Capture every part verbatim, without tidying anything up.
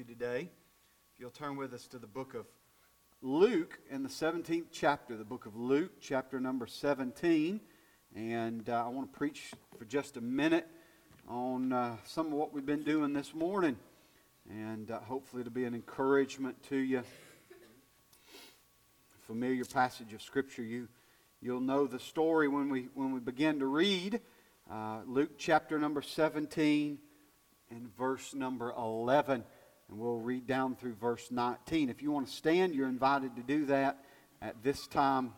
you today. If you'll turn with us to the book of Luke in the seventeenth chapter, the book of Luke, chapter number seventeen. And uh, I want to preach for just a minute on uh, some of what we've been doing this morning. And uh, hopefully it'll be an encouragement to you. Familiar passage of Scripture. You, you'll know the story when we, when we begin to read. Uh, Luke chapter number seventeen and verse number eleven. And we'll read down through verse nineteen. If you want to stand, you're invited to do that at this time.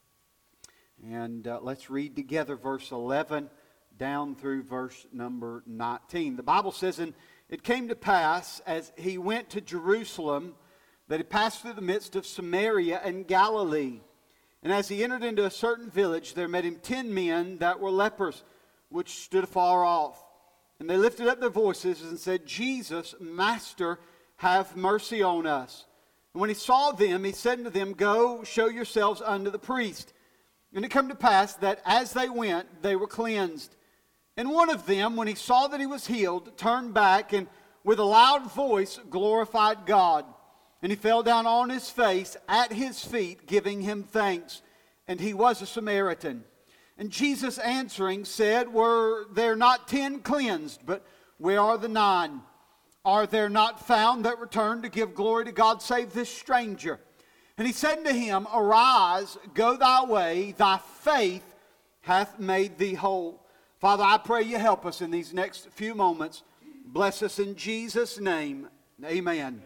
And uh, let's read together verse eleven down through verse number nineteen. The Bible says, "And it came to pass, as he went to Jerusalem, that he passed through the midst of Samaria and Galilee. And as he entered into a certain village, there met him ten men that were lepers, which stood afar off. And they lifted up their voices and said, Jesus, Master, have mercy on us. And when he saw them, he said unto them, Go, show yourselves unto the priest. And it came to pass that as they went, they were cleansed. And one of them, when he saw that he was healed, turned back and with a loud voice glorified God. And he fell down on his face at his feet, giving him thanks. And he was a Samaritan. And Jesus answering said, Were there not ten cleansed? But where are the nine? Are there not found that return to give glory to God, save this stranger? And he said unto him, Arise, go thy way, thy faith hath made thee whole. Father, I pray you help us in these next few moments. Bless us in Jesus' name. Amen. Amen.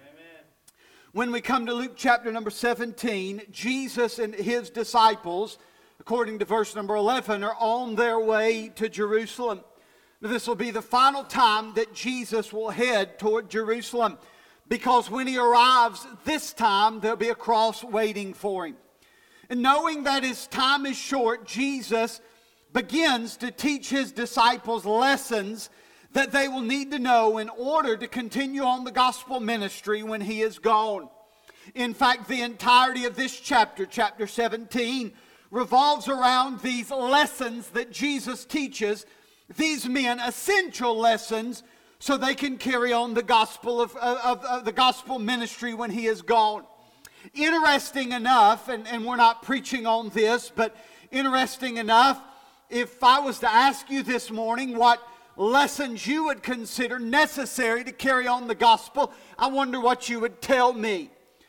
When we come to Luke chapter number seventeen, Jesus and his disciples, according to verse number eleven, are on their way to Jerusalem. Now, this will be the final time that Jesus will head toward Jerusalem, because when he arrives this time, there'll be a cross waiting for him. And knowing that his time is short, Jesus begins to teach his disciples lessons that they will need to know in order to continue on the gospel ministry when he is gone. In fact, the entirety of this chapter, chapter seventeen, revolves around these lessons that Jesus teaches these men, essential lessons, so they can carry on the gospel of, of, of the gospel ministry when he is gone. Interesting enough, and, and we're not preaching on this, but interesting enough, if I was to ask you this morning what lessons you would consider necessary to carry on the gospel, I wonder what you would tell me.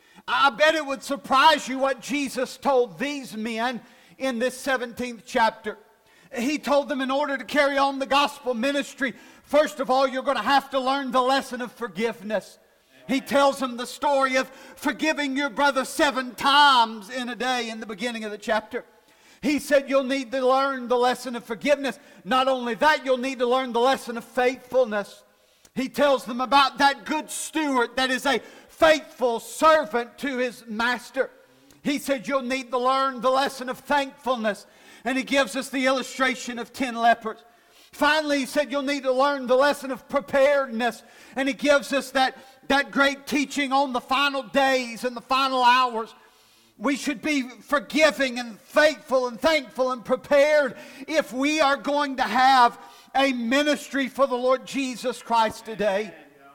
I bet it would surprise you what Jesus told these men in this seventeenth chapter. He told them in order to carry on the gospel ministry, first of all, you're going to have to learn the lesson of forgiveness. He tells them the story of forgiving your brother seven times in a day in the beginning of the chapter. He said you'll need to learn the lesson of forgiveness. Not only that, you'll need to learn the lesson of faithfulness. He tells them about that good steward that is a faithful servant to his master. He said you'll need to learn the lesson of thankfulness. And he gives us the illustration of ten lepers. Finally, he said you'll need to learn the lesson of preparedness. And he gives us that, that great teaching on the final days and the final hours. We should be forgiving and faithful and thankful and prepared if we are going to have a ministry for the Lord Jesus Christ today.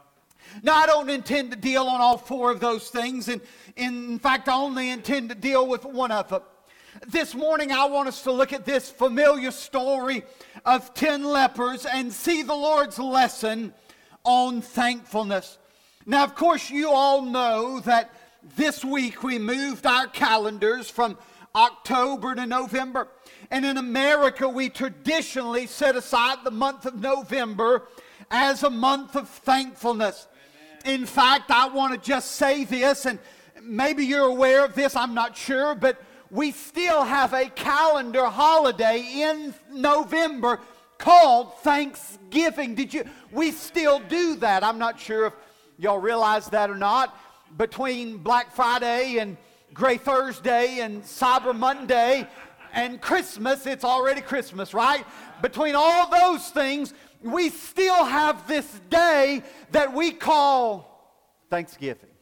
Now, I don't intend to deal on all four of those things. And in fact, I only intend to deal with one of them. This morning, I want us to look at this familiar story of ten lepers and see the Lord's lesson on thankfulness. Now, of course, you all know that this week we moved our calendars from October to November. And in America, we traditionally set aside the month of November as a month of thankfulness. Amen. In fact, I want to just say this, and maybe you're aware of this, I'm not sure, but we still have a calendar holiday in November called Thanksgiving. Did you? We still do that. I'm not sure if y'all realize that or not. Between Black Friday and Gray Thursday and Cyber Monday and Christmas, it's already Christmas, right? Between all those things, we still have this day that we call Thanksgiving.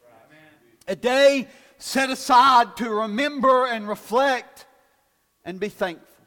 A day set aside to remember and reflect and be thankful.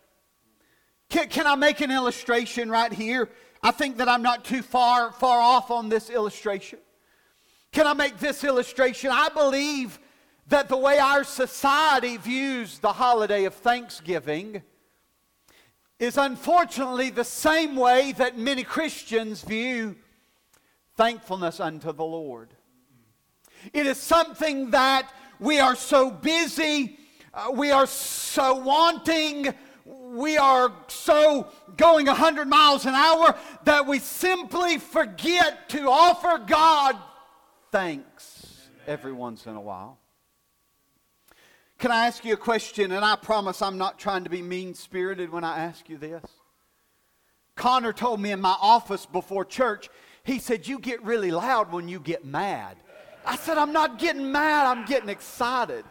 Can, can I make an illustration right here? I think that I'm not too far, far off on this illustration. Can I make this illustration? I believe that the way our society views the holiday of Thanksgiving is unfortunately the same way that many Christians view thankfulness unto the Lord. It is something that we are so busy, uh, we are so wanting, we are so going a hundred miles an hour that we simply forget to offer God thanks every once in a while. Can I ask you a question? And I promise I'm not trying to be mean-spirited when I ask you this. Connor told me in my office before church, he said, you get really loud when you get mad. I said, I'm not getting mad, I'm getting excited.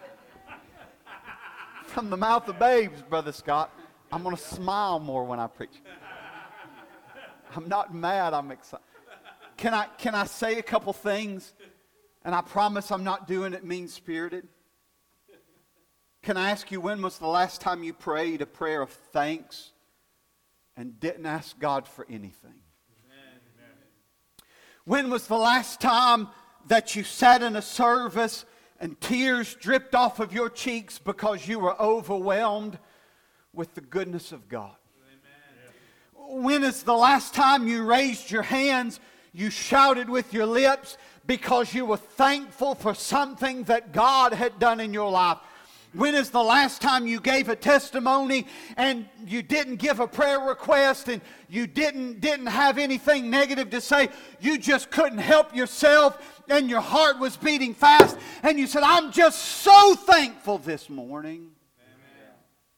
From the mouth of babes, Brother Scott, I'm going to smile more when I preach. I'm not mad, I'm excited. Can I, can I say a couple things? And I promise I'm not doing it mean-spirited. Can I ask you, when was the last time you prayed a prayer of thanks and didn't ask God for anything? Amen. When was the last time that you sat in a service and tears dripped off of your cheeks because you were overwhelmed with the goodness of God? Amen. When is the last time you raised your hands, you shouted with your lips because you were thankful for something that God had done in your life? When is the last time you gave a testimony and you didn't give a prayer request and you didn't, didn't have anything negative to say? You just couldn't help yourself and your heart was beating fast and you said, I'm just so thankful this morning. Amen.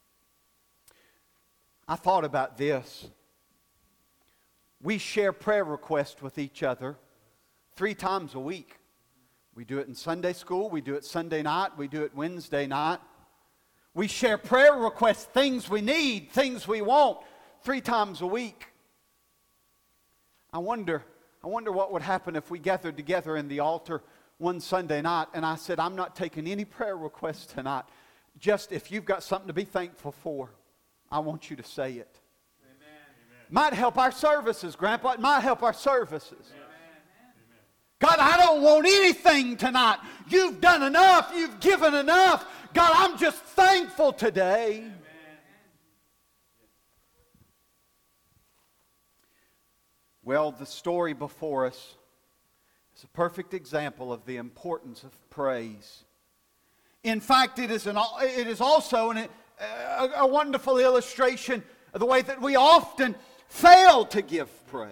I thought about this. We share prayer requests with each other three times a week. We do it in Sunday school, we do it Sunday night, we do it Wednesday night. We share prayer requests, things we need, things we want, three times a week. I wonder, I wonder what would happen if we gathered together in the altar one Sunday night and I said, I'm not taking any prayer requests tonight. Just if you've got something to be thankful for, I want you to say it. Amen. Might help our services, Grandpa. It might help our services. Amen. God, I don't want anything tonight. You've done enough. You've given enough. God, I'm just thankful today. Amen. Well, the story before us is a perfect example of the importance of praise. In fact, it is, an, it is also an, a, a wonderful illustration of the way that we often fail to give praise.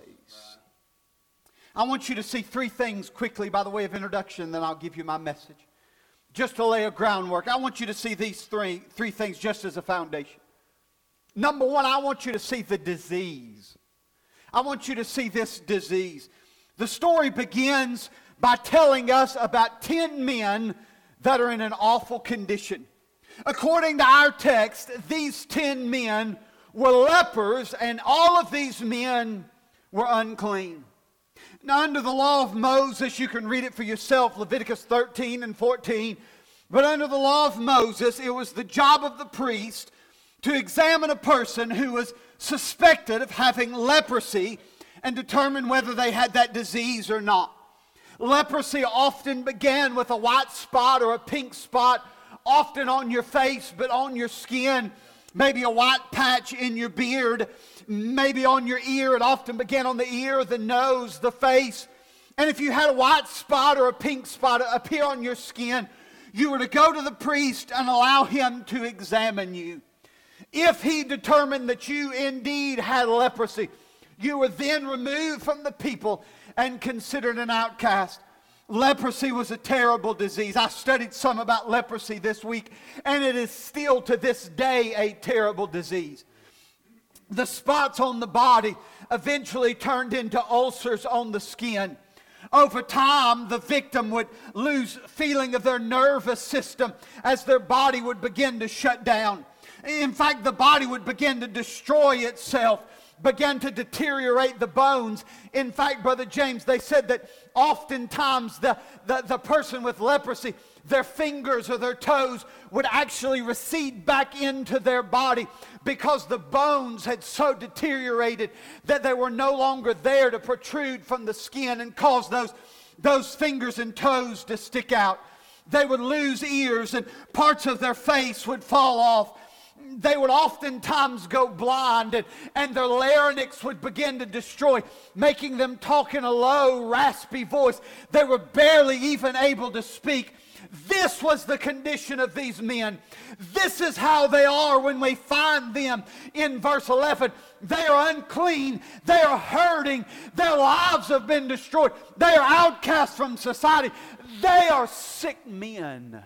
I want you to see three things quickly by the way of introduction, then I'll give you my message. Just to lay a groundwork, I want you to see these three, three things just as a foundation. Number one, I want you to see the disease. I want you to see this disease. The story begins by telling us about ten men that are in an awful condition. According to our text, these ten men were lepers, and all of these men were unclean. Now, under the law of Moses, you can read it for yourself, Leviticus thirteen and fourteen. But under the law of Moses, it was the job of the priest to examine a person who was suspected of having leprosy and determine whether they had that disease or not. Leprosy often began with a white spot or a pink spot, often on your face, but on your skin. Maybe a white patch in your beard, maybe on your ear. It often began on the ear, the nose, the face. And if you had a white spot or a pink spot appear on your skin, you were to go to the priest and allow him to examine you. If he determined that you indeed had leprosy, you were then removed from the people and considered an outcast. Leprosy was a terrible disease. I studied some about leprosy this week, and it is still to this day a terrible disease. The spots on the body eventually turned into ulcers on the skin. Over time, the victim would lose feeling of their nervous system as their body would begin to shut down. In fact, the body would begin to destroy itself, began to deteriorate the bones. In fact, Brother James, they said that oftentimes the, the, the person with leprosy, their fingers or their toes would actually recede back into their body because the bones had so deteriorated that they were no longer there to protrude from the skin and cause those those fingers and toes to stick out. They would lose ears and parts of their face would fall off. They would oftentimes go blind, and, and their larynx would begin to destroy, making them talk in a low, raspy voice. They were barely even able to speak. This was the condition of these men. This is how they are when we find them in verse eleven. They are unclean. They are hurting. Their lives have been destroyed. They are outcast from society. They are sick men.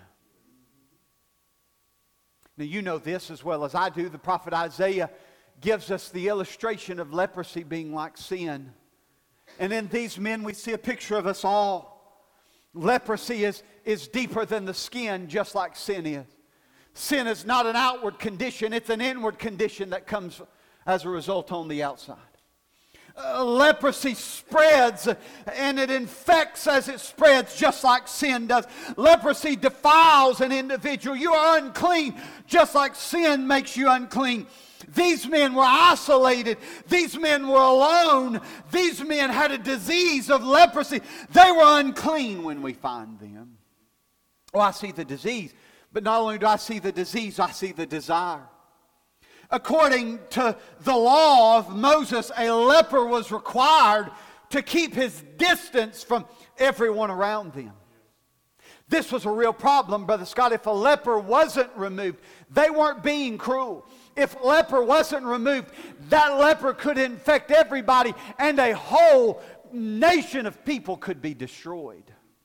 Now, you know this as well as I do. The prophet Isaiah gives us the illustration of leprosy being like sin. And in these men, we see a picture of us all. Leprosy is, is deeper than the skin, just like sin is. Sin is not an outward condition. It's an inward condition that comes as a result on the outside. Uh, leprosy spreads and it infects as it spreads, just like sin does. Leprosy defiles an individual. You are unclean just like sin makes you unclean. These men were isolated. These men were alone. These men had a disease of leprosy. They were unclean when we find them. Oh, I see the disease. But not only do I see the disease, I see the desire. According to the law of Moses, a leper was required to keep his distance from everyone around them. This was a real problem, Brother Scott. If a leper wasn't removed, they weren't being cruel. If leper wasn't removed, that leper could infect everybody, and a whole nation of people could be destroyed.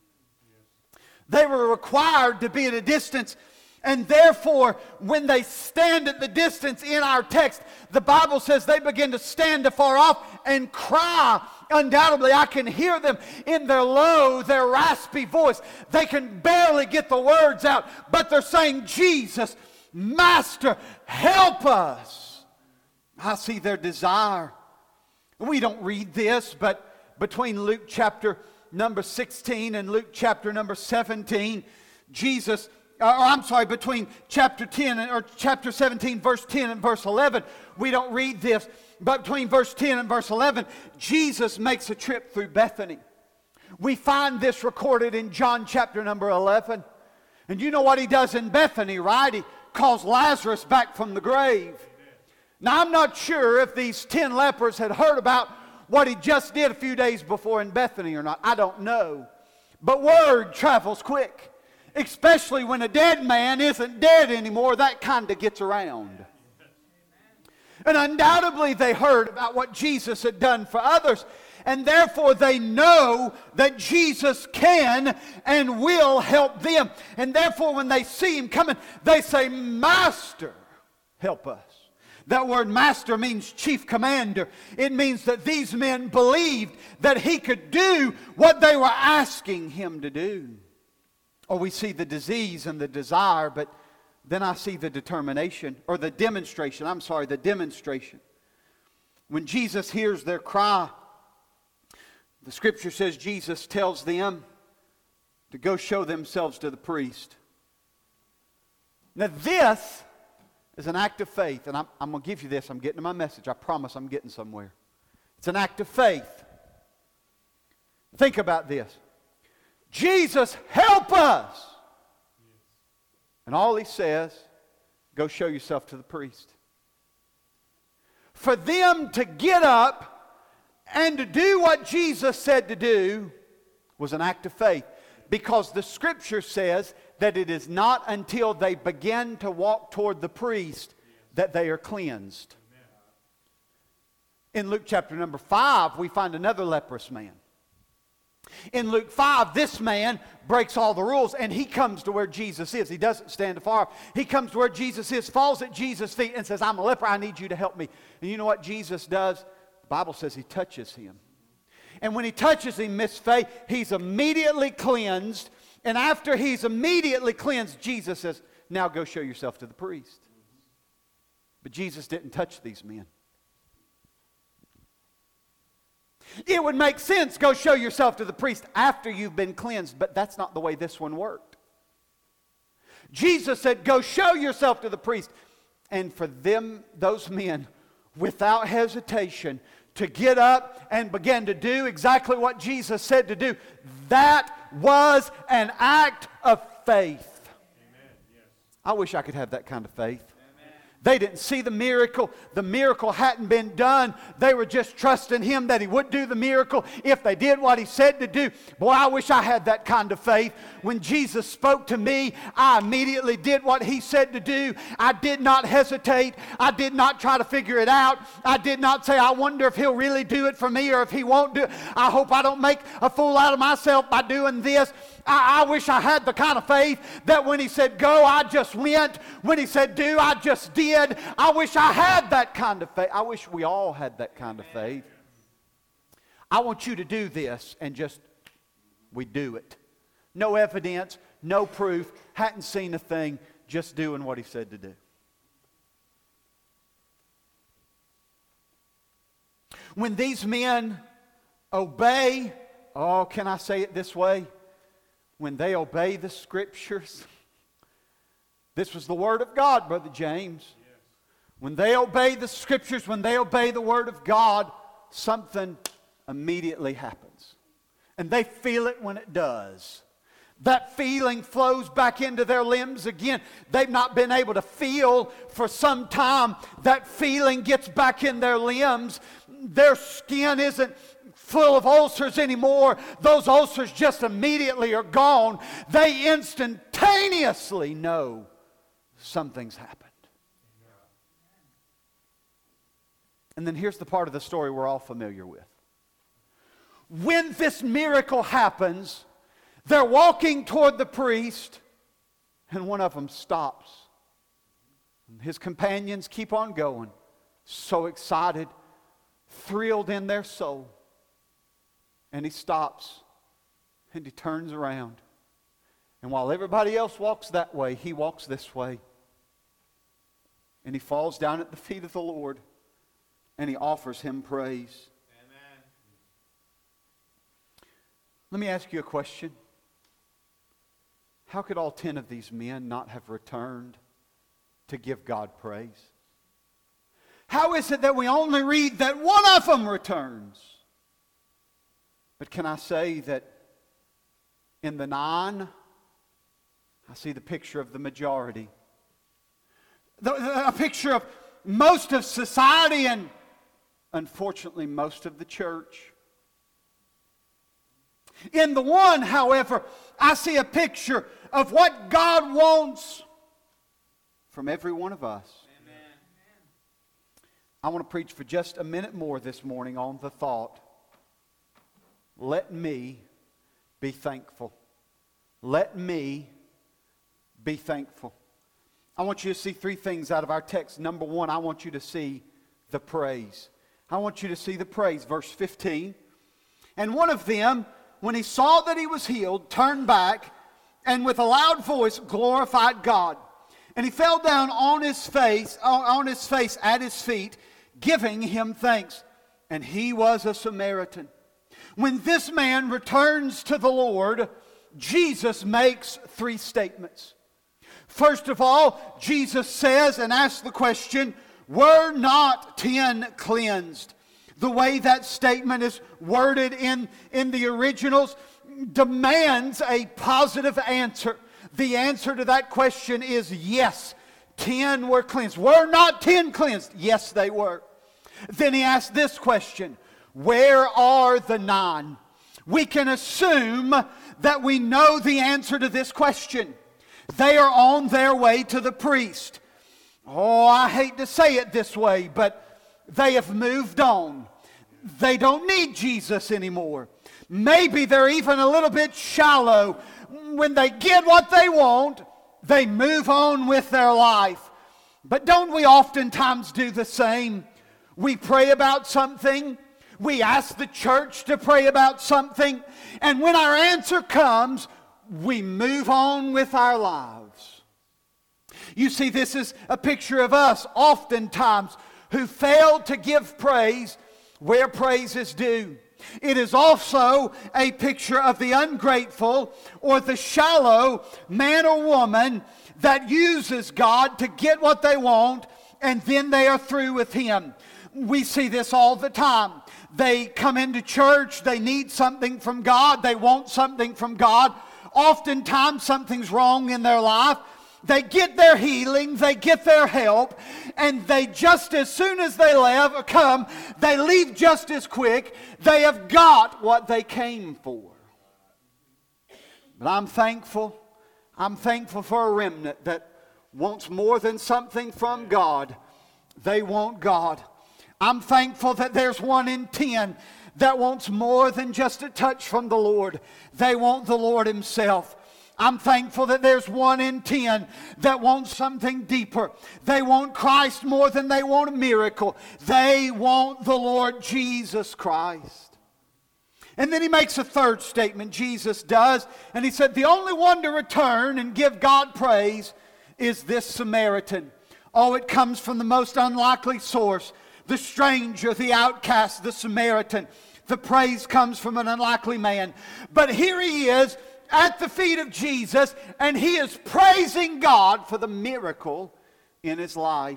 They were required to be at a distance. And therefore, when they stand at the distance in our text, the Bible says they begin to stand afar off and cry. Undoubtedly, I can hear them in their low, their raspy voice. They can barely get the words out, but they're saying, Jesus, Master, help us. I see their desire. We don't read this, but between Luke chapter number sixteen and Luke chapter number seventeen, Jesus... Or I'm sorry, between chapter ten and, or chapter seventeen, verse ten and verse eleven, we don't read this. But between verse ten and verse eleven, Jesus makes a trip through Bethany. We find this recorded in John chapter number eleven. And you know what he does in Bethany, right? He calls Lazarus back from the grave. Now, I'm not sure if these ten lepers had heard about what he just did a few days before in Bethany or not. I don't know. But word travels quick. Especially when a dead man isn't dead anymore, that kind of gets around. And undoubtedly they heard about what Jesus had done for others. And therefore they know that Jesus can and will help them. And therefore when they see him coming, they say, Master, help us. That word master means chief commander. It means that these men believed that he could do what they were asking him to do. Or we see the disease and the desire, but then I see the determination, or the demonstration. I'm sorry, the demonstration. When Jesus hears their cry, the scripture says Jesus tells them to go show themselves to the priest. Now this is an act of faith, and I'm, I'm going to give you this. I'm getting to my message. I promise I'm getting somewhere. It's an act of faith. Think about this. Jesus, help us. And all he says, go show yourself to the priest. For them to get up and to do what Jesus said to do was an act of faith. Because the scripture says that it is not until they begin to walk toward the priest that they are cleansed. In Luke chapter number five, we find another leprous man. In Luke five, this man breaks all the rules and he comes to where Jesus is. He doesn't stand afar off. He comes to where Jesus is, falls at Jesus' feet and says, I'm a leper, I need you to help me. And you know what Jesus does? The Bible says he touches him. And when he touches him, Miss Faye, he's immediately cleansed. And after he's immediately cleansed, Jesus says, now go show yourself to the priest. But Jesus didn't touch these men. It would make sense, go show yourself to the priest after you've been cleansed, but that's not the way this one worked. Jesus said, go show yourself to the priest. And for them, those men, without hesitation, to get up and begin to do exactly what Jesus said to do. That was an act of faith. Amen. Yes. I wish I could have that kind of faith. They didn't see the miracle. The miracle hadn't been done. They were just trusting Him that He would do the miracle if they did what He said to do. Boy, I wish I had that kind of faith. When Jesus spoke to me, I immediately did what He said to do. I did not hesitate. I did not try to figure it out. I did not say, I wonder if He'll really do it for me or if He won't do it. I hope I don't make a fool out of myself by doing this. I, I wish I had the kind of faith that when He said go, I just went. When He said do, I just did. I wish I had that kind of faith. I wish we all had that kind of faith. I want you to do this, and just, we do it. No evidence, no proof, hadn't seen a thing, just doing what He said to do. When these men obey, oh, can I say it this way? When they obey the Scriptures, this was the Word of God, Brother James. When they obey the Scriptures, when they obey the Word of God, something immediately happens. And they feel it when it does. That feeling flows back into their limbs again. They've not been able to feel for some time. That feeling gets back in their limbs. Their skin isn't full of ulcers anymore. Those ulcers just immediately are gone. They instantaneously know something's happened. And then here's the part of the story we're all familiar with. When this miracle happens, they're walking toward the priest, and one of them stops. And his companions keep on going, so excited, thrilled in their soul. And he stops, and he turns around. And while everybody else walks that way, he walks this way. And he falls down at the feet of the Lord. And he offers Him praise. Amen. Let me ask you a question. How could all ten of these men not have returned to give God praise? How is it that we only read that one of them returns? But can I say that in the nine, I see the picture of the majority. The, the, a picture of most of society and unfortunately, most of the church. In the one, however, I see a picture of what God wants from every one of us. Amen. I want to preach for just a minute more this morning on the thought, let me be thankful. Let me be thankful. I want you to see three things out of our text. Number one, I want you to see the praise. I want you to see the praise. Verse fifteen. And one of them, when he saw that he was healed, turned back and with a loud voice glorified God. And he fell down on his face, on his face at his feet, giving Him thanks. And he was a Samaritan. When this man returns to the Lord, Jesus makes three statements. First of all, Jesus says and asks the question, were not ten cleansed? The way that statement is worded in, in the originals demands a positive answer. The answer to that question is yes, ten were cleansed. Were not ten cleansed? Yes, they were. Then he asked this question, where are the nine? We can assume that we know the answer to this question. They are on their way to the priest. Oh, I hate to say it this way, but they have moved on. They don't need Jesus anymore. Maybe they're even a little bit shallow. When they get what they want, they move on with their life. But don't we oftentimes do the same? We pray about something. We ask the church to pray about something. And when our answer comes, we move on with our lives. You see, this is a picture of us oftentimes who fail to give praise where praise is due. It is also a picture of the ungrateful or the shallow man or woman that uses God to get what they want, and then they are through with Him. We see this all the time. They come into church, they need something from God, they want something from God. Oftentimes something's wrong in their life. They get their healing, they get their help, and they just as soon as they leave, come, they leave just as quick. They have got what they came for. But I'm thankful, I'm thankful for a remnant that wants more than something from God. They want God. I'm thankful that there's one in ten that wants more than just a touch from the Lord. They want the Lord Himself. I'm thankful that there's one in ten that wants something deeper. They want Christ more than they want a miracle. They want the Lord Jesus Christ. And then He makes a third statement, Jesus does, and He said, the only one to return and give God praise is this Samaritan. Oh, it comes from the most unlikely source. The stranger, the outcast, the Samaritan. The praise comes from an unlikely man. But here he is at the feet of Jesus, and he is praising God for the miracle in his life.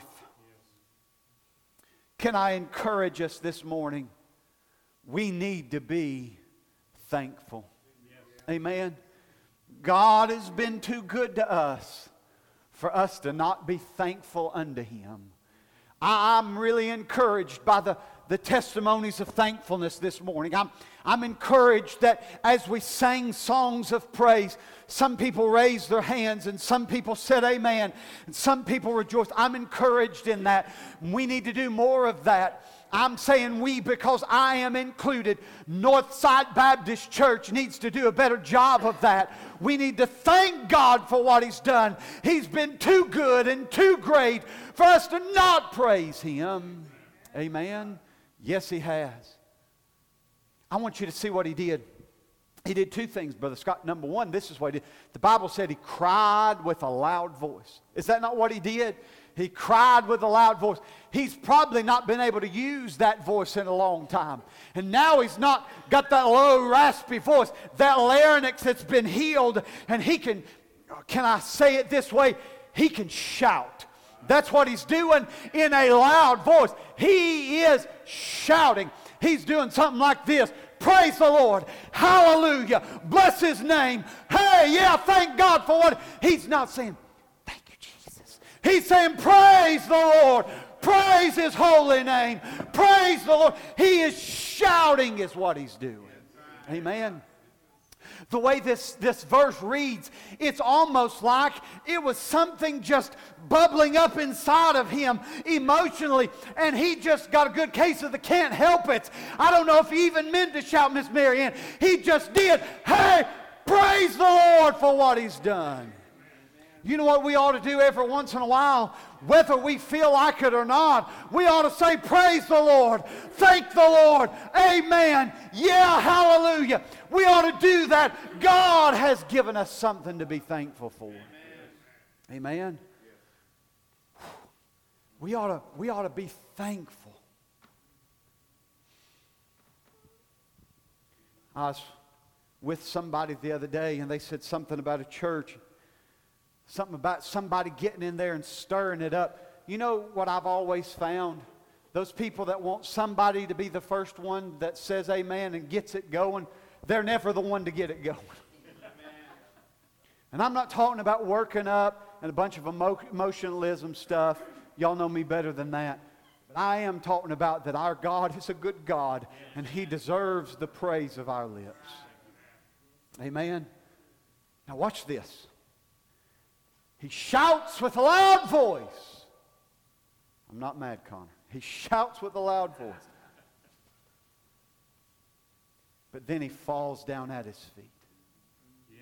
Can I encourage us this morning? We need to be thankful. Amen. God has been too good to us for us to not be thankful unto Him. I'm really encouraged by the, the testimonies of thankfulness this morning. I'm, I'm encouraged that as we sang songs of praise, some people raised their hands and some people said amen, and some people rejoiced. I'm encouraged in that. We need to do more of that. I'm saying we because I am included. Northside Baptist Church needs to do a better job of that. We need to thank God for what He's done. He's been too good and too great for us to not praise Him. Amen. Yes, He has. I want you to see what He did. He did two things, Brother Scott. Number one, this is what He did. The Bible said He cried with a loud voice. Is that not what He did? He cried with a loud voice. He's probably not been able to use that voice in a long time. And now he's not got that low, raspy voice. That larynx that's been healed. And he can, can I say it this way? He can shout. That's what he's doing in a loud voice. He is shouting. He's doing something like this. Praise the Lord. Hallelujah. Bless His name. Hey, yeah, thank God for what. He's not saying, thank you, Jesus. He's saying, praise the Lord. Praise His holy name. Praise the Lord. He is shouting is what he's doing. Amen. The way this, this verse reads, it's almost like it was something just bubbling up inside of him emotionally, and he just got a good case of the can't help it. I don't know if he even meant to shout, Miss Mary Ann. He just did. Hey, praise the Lord for what He's done. You know what we ought to do every once in a while? Whether we feel like it or not, we ought to say, praise the Lord. Thank the Lord. Amen. Yeah, hallelujah. We ought to do that. God has given us something to be thankful for. Amen. Amen. We ought to, we ought to be thankful. I was with somebody the other day, and they said something about a church. Something about somebody getting in there and stirring it up. You know what I've always found? Those people that want somebody to be the first one that says amen and gets it going, they're never the one to get it going. And I'm not talking about working up and a bunch of emo- emotionalism stuff. Y'all know me better than that. But I am talking about that our God is a good God, and He deserves the praise of our lips. Amen. Now watch this. He shouts with a loud voice. I'm not mad, Connor. He shouts with a loud voice. But then he falls down at His feet. Yes.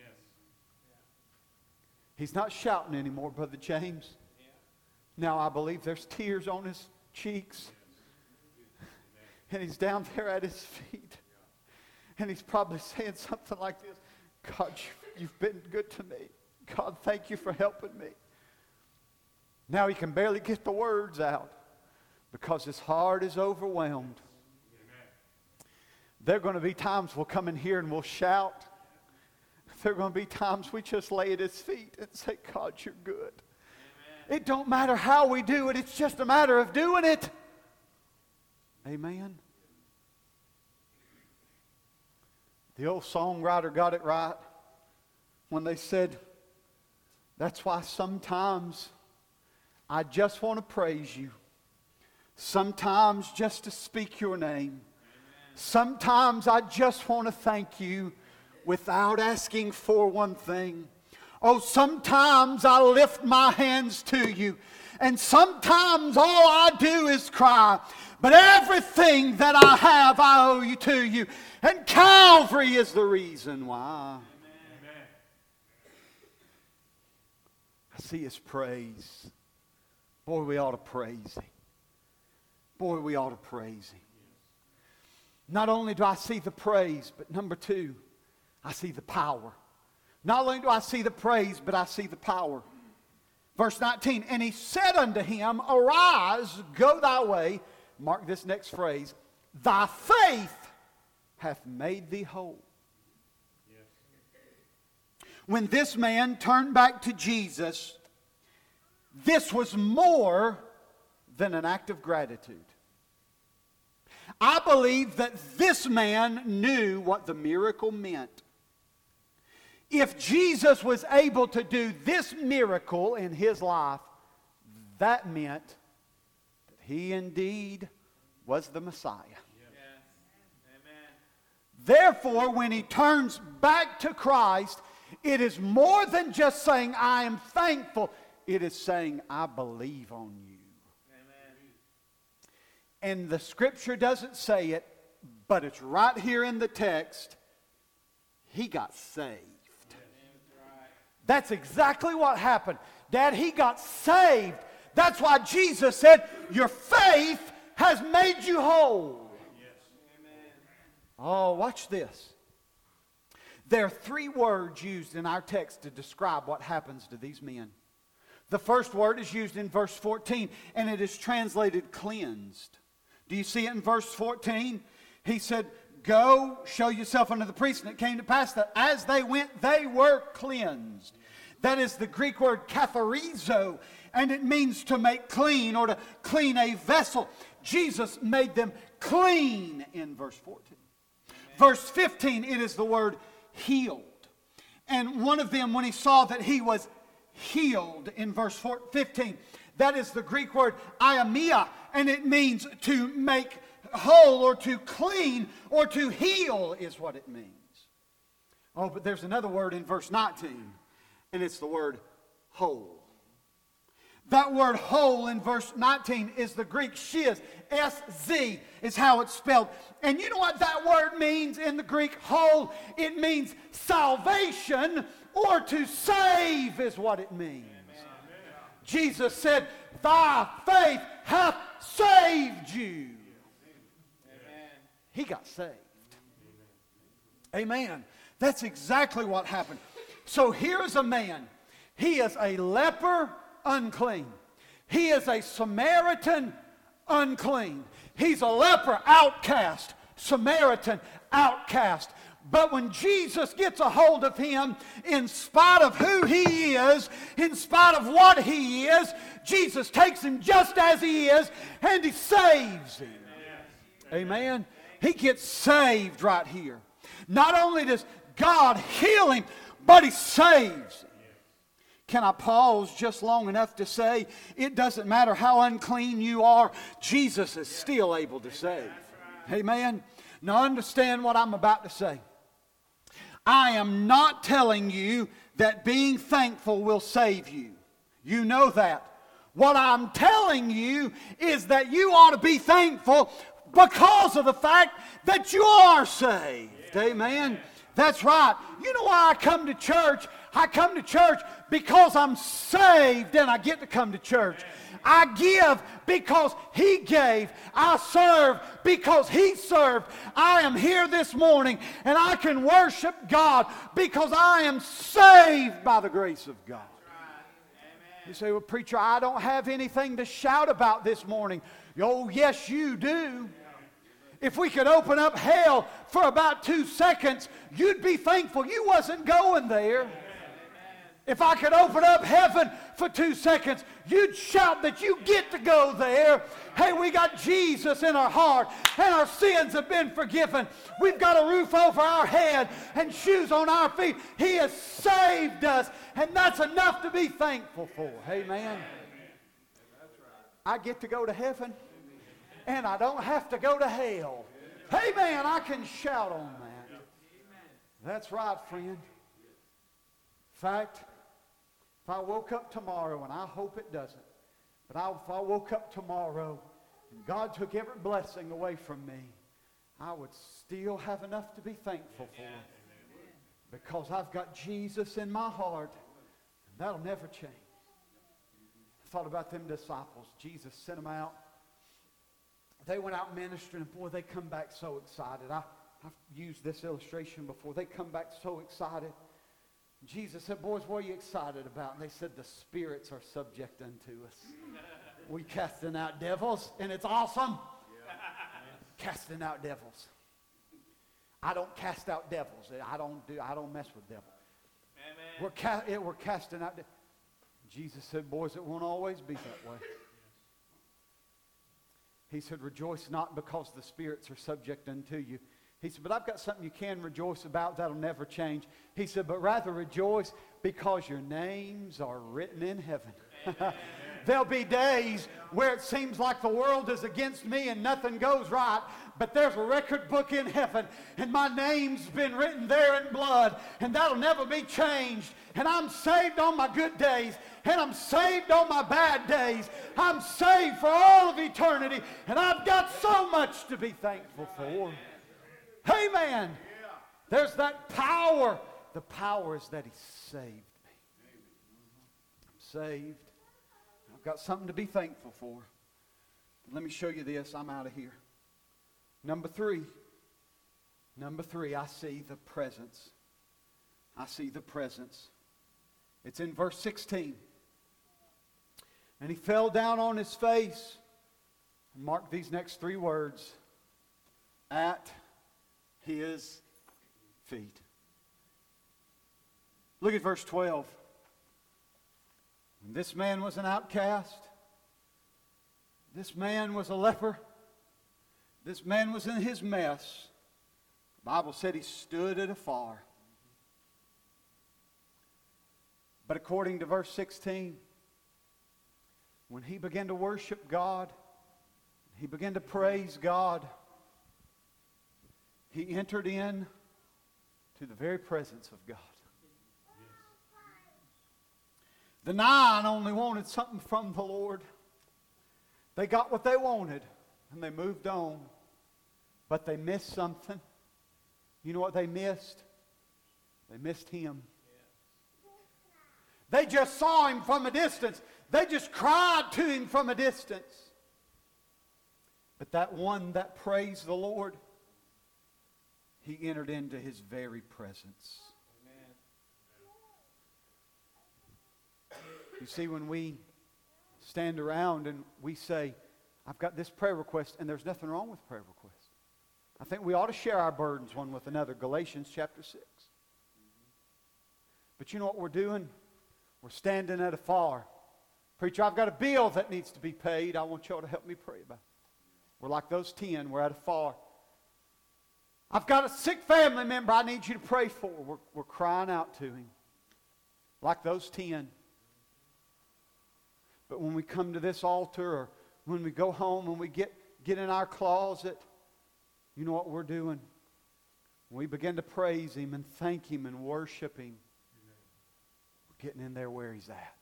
He's not shouting anymore, Brother James. Yeah. Now I believe there's tears on his cheeks. Yes. And he's down there at His feet. Yeah. And he's probably saying something like this. God, You've been good to me. God, thank You for helping me. Now he can barely get the words out because his heart is overwhelmed. Amen. There are going to be times we'll come in here and we'll shout. There are going to be times we just lay at His feet and say, God, You're good. Amen. It don't matter how we do it. It's just a matter of doing it. Amen. The old songwriter got it right when they said, that's why sometimes I just want to praise you. Sometimes just to speak your name. Sometimes I just want to thank you without asking for one thing. Oh, sometimes I lift my hands to you. And sometimes all I do is cry. But everything that I have, I owe you to you. And Calvary is the reason why. Amen. I see His praise. Boy, we ought to praise Him. Boy, we ought to praise Him. Not only do I see the praise, but number two, I see the power. Not only do I see the praise, but I see the power. Verse nineteen, and He said unto him, arise, go thy way. Mark this next phrase. Thy faith hath made thee whole. Yes. When this man turned back to Jesus, this was more than an act of gratitude. I believe that this man knew what the miracle meant. If Jesus was able to do this miracle in his life, that meant that he indeed was the Messiah. Yes. Amen. Therefore, when he turns back to Christ, it is more than just saying, I am thankful. It is saying, I believe on you. Amen. And the Scripture doesn't say it, but it's right here in the text. He got saved. That's exactly what happened. Dad, he got saved. That's why Jesus said, your faith has made you whole. Yes. Amen. Oh, watch this. There are three words used in our text to describe what happens to these men. The first word is used in verse fourteen, and it is translated cleansed. Do you see it in verse fourteen? He said, go, show yourself unto the priest. And it came to pass that as they went, they were cleansed. That is the Greek word katharizo, and it means to make clean or to clean a vessel. Jesus made them clean in verse fourteen. Amen. Verse fifteen, it is the word healed. And one of them, when he saw that he was healed in verse fifteen, that is the Greek word iamia, and it means to make whole or to clean or to heal is what it means. Oh, but there's another word in verse nineteen, and it's the word whole. That word whole in verse nineteen is the Greek shiz. S Z is how it's spelled. And you know what that word means in the Greek whole? It means salvation or to save is what it means. Amen. Jesus said, thy faith hath saved you. Amen. He got saved. Amen. Amen. That's exactly what happened. So here's a man. He is a leper, unclean. He is a Samaritan, unclean. He's a leper, outcast. Samaritan, outcast. But when Jesus gets a hold of him, in spite of who he is, in spite of what he is, Jesus takes him just as he is, and he saves him. Amen. Amen. He gets saved right here. Not only does God heal him, but he saves him. Can I pause just long enough to say, it doesn't matter how unclean you are, Jesus is still able to save. Amen. Now understand what I'm about to say. I am not telling you that being thankful will save you. You know that. What I'm telling you is that you ought to be thankful because of the fact that you are saved. Amen. That's right. You know why I come to church? I come to church because I'm saved and I get to come to church. I give because he gave. I serve because he served. I am here this morning and I can worship God because I am saved by the grace of God. You say, well, preacher, I don't have anything to shout about this morning. Oh, yes, you do. If we could open up hell for about two seconds, you'd be thankful you wasn't going there. If I could open up heaven for two seconds, you'd shout that you get to go there. Hey, we got Jesus in our heart, and our sins have been forgiven. We've got a roof over our head and shoes on our feet. He has saved us, and that's enough to be thankful for. Amen. I get to go to heaven, and I don't have to go to hell. Amen. I can shout on that. That's right, friend. In fact, if I woke up tomorrow, and I hope it doesn't, but I, if I woke up tomorrow and God took every blessing away from me, I would still have enough to be thankful for. Because I've got Jesus in my heart, and that'll never change. I thought about them disciples. Jesus sent them out. They went out ministering, and boy, they come back so excited. I, I've used this illustration before. They come back so excited. Jesus said, boys, what are you excited about? And they said, the spirits are subject unto us. We casting out devils, and it's awesome. Yeah. Casting out devils. I don't cast out devils. I don't do. I don't mess with devils. Amen. We're, ca- yeah, we're casting out devils. Jesus said, boys, it won't always be that way. He said, rejoice not because the spirits are subject unto you. He said, but I've got something you can rejoice about that'll never change. He said, but rather rejoice because your names are written in heaven. There'll be days where it seems like the world is against me and nothing goes right, but there's a record book in heaven, and my name's been written there in blood, and that'll never be changed. And I'm saved on my good days, and I'm saved on my bad days. I'm saved for all of eternity, and I've got so much to be thankful for. Amen. There's that power. The power is that He saved me. I'm saved. I've got something to be thankful for. Let me show you this. I'm out of here. Number three. Number three, I see the presence. I see the presence. It's in verse sixteen. And he fell down on his face. And mark these next three words. At His feet. Look at verse twelve. When this man was an outcast, this man was a leper, this man was in his mess, the Bible said he stood at afar. But according to verse sixteen, when he began to worship God, he began to praise God, he entered in to the very presence of God. The nine only wanted something from the Lord. They got what they wanted, and they moved on. But they missed something. You know what they missed? They missed Him. They just saw Him from a distance. They just cried to Him from a distance. But that one that praised the Lord, he entered into His very presence. You see, when we stand around and we say, I've got this prayer request, and there's nothing wrong with prayer requests. I think we ought to share our burdens one with another. Galatians chapter six. But you know what we're doing? We're standing at afar. Preacher, I've got a bill that needs to be paid. I want y'all to help me pray about it. We're like those ten. We're at afar. I've got a sick family member I need you to pray for. We're, we're crying out to Him. Like those ten. But when we come to this altar, or when we go home and we get, get in our closet, you know what we're doing? We begin to praise Him and thank Him and worship Him. We're getting in there where He's at.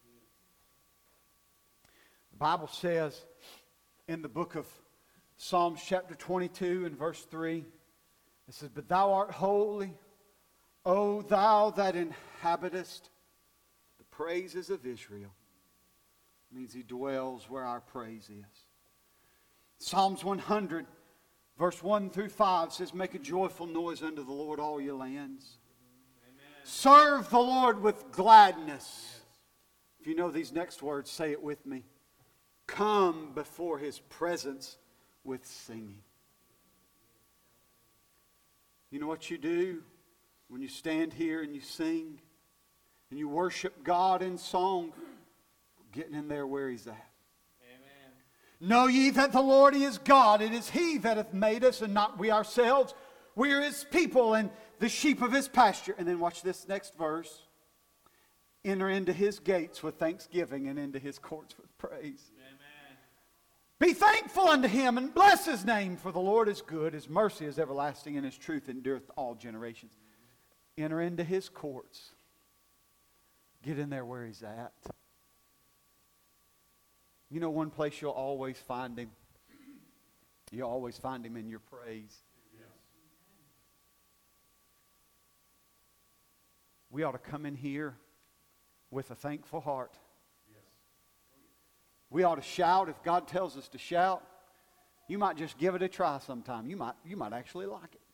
The Bible says in the book of Psalms chapter twenty-two and verse three, it says, but Thou art holy, O Thou that inhabitest the praises of Israel. It means He dwells where our praise is. Psalms one hundred, verse one through five says, make a joyful noise unto the Lord, all ye lands. Amen. Serve the Lord with gladness. Yes. If you know these next words, say it with me. Come before His presence with singing. You know what you do when you stand here and you sing and you worship God in song, getting in there where He's at. Amen. Know ye that the Lord He is God. It is He that hath made us, and not we ourselves. We are His people, and the sheep of His pasture. And then watch this next verse. Enter into His gates with thanksgiving, and into His courts with praise. Amen. Be thankful unto Him, and bless His name, for the Lord is good. His mercy is everlasting, and His truth endureth all generations. Enter into His courts. Get in there where He's at. You know one place you'll always find Him? You'll always find Him in your praise. Yes. We ought to come in here with a thankful heart. Yes. We ought to shout if God tells us to shout. You might just give it a try sometime. You might, you might actually like it.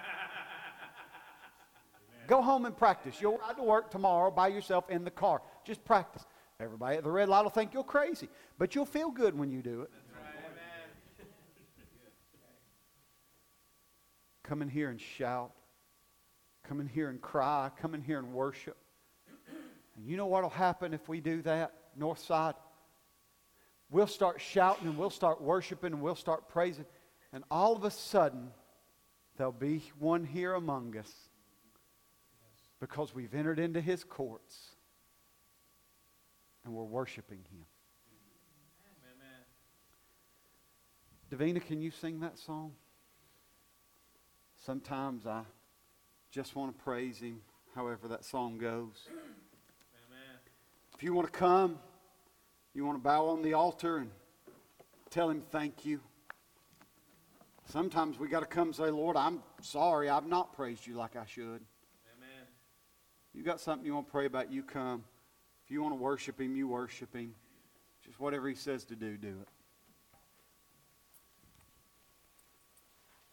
Go home and practice. You'll ride to work tomorrow by yourself in the car. Just practice. Everybody at the red light will think you're crazy, but you'll feel good when you do it. That's right. Amen. Come in here and shout. Come in here and cry. Come in here and worship. And you know what will happen if we do that, Northside? We'll start shouting and we'll start worshiping and we'll start praising. And all of a sudden, there'll be one here among us. Because we've entered into His courts. And we're worshiping Him. Amen. Davina, can you sing that song? Sometimes I just want to praise Him, however that song goes. Amen. If you want to come, you want to bow on the altar and tell Him thank you. Sometimes we got to come and say, Lord, I'm sorry, I've not praised you like I should. Amen. You got something you want to pray about, you come. If you want to worship Him, you worship Him. Just whatever He says to do, do it.